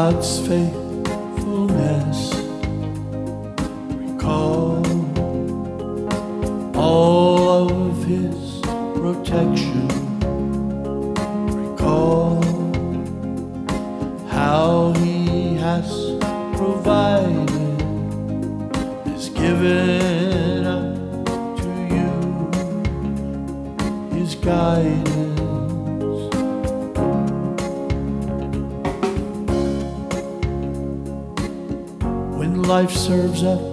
God's faithfulness. Recall all of His protection. Recall how He has provided, has given unto you His guidance. When life serves up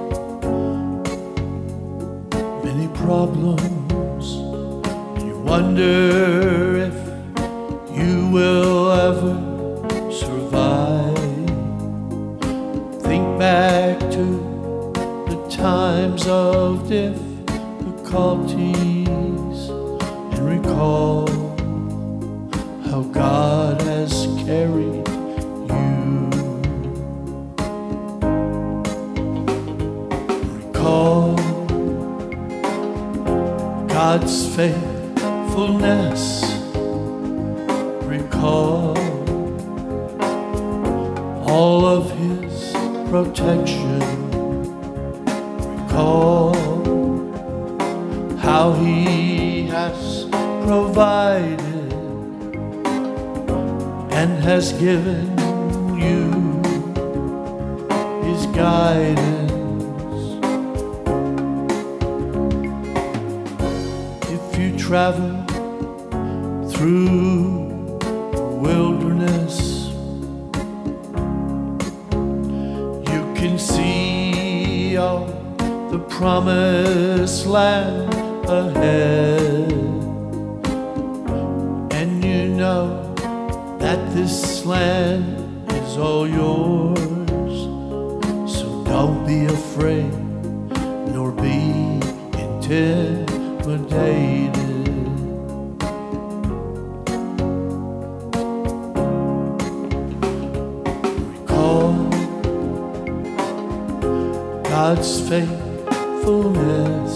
many problems, you wonder if you will ever survive. Think back to the times of difficulties and recall how God has carried you. Recall God's faithfulness. Recall all of His protection. Recall how He has provided and has given you His guidance. If you travel through the wilderness, you can see all the promised land ahead, and you know that this land is all yours. So don't be afraid nor be intimidated. Recall God's faithfulness.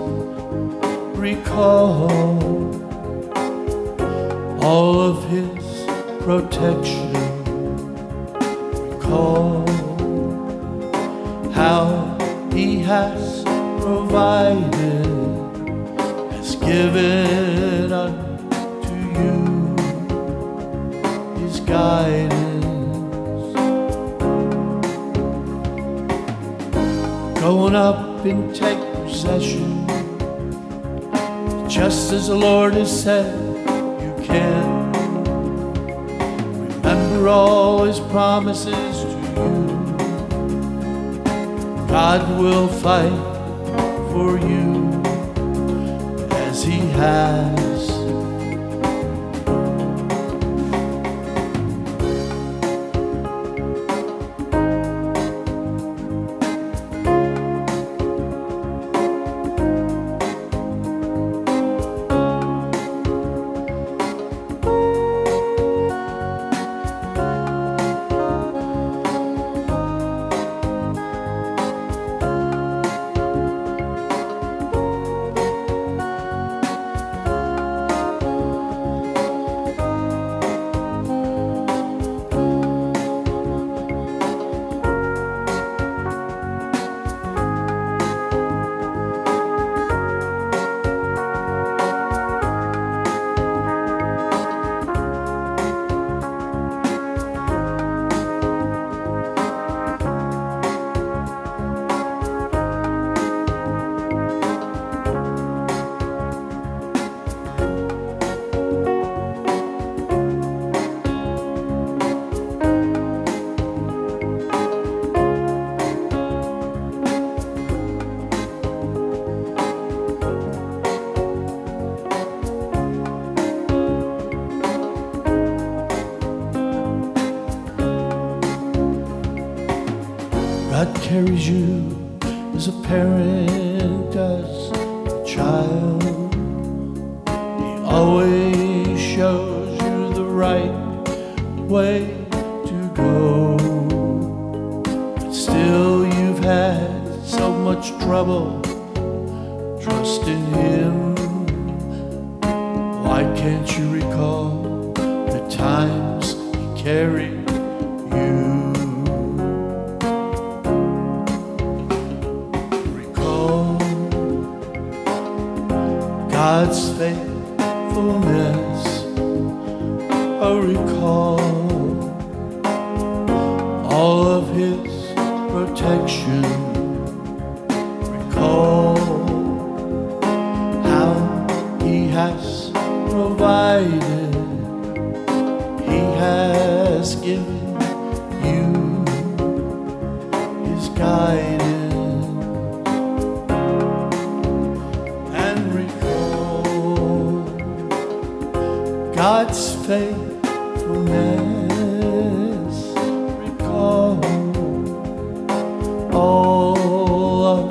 Recall all of His protection. Recall how He has provided, has given unto you His guidance. Go on up and take possession, just as the Lord has said you can. Remember all His promises to you. God will fight for you as He has. God carries you as a parent does a child. He always shows you the right way to go. But still you've had so much trouble trusting Him. Why can't you recall the times He carried you? you. Recall God's faithfulness. Oh, recall all of His protection. Recall how He has provided. He has given you His guidance. And recall God's faithfulness. Recall all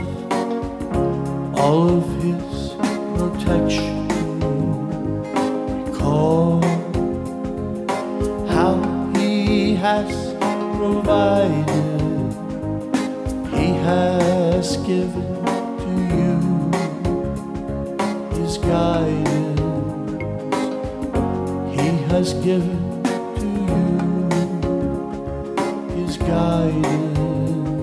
of His protection. Recall how He has provided. He has given to you His guidance. He has given to you His guidance.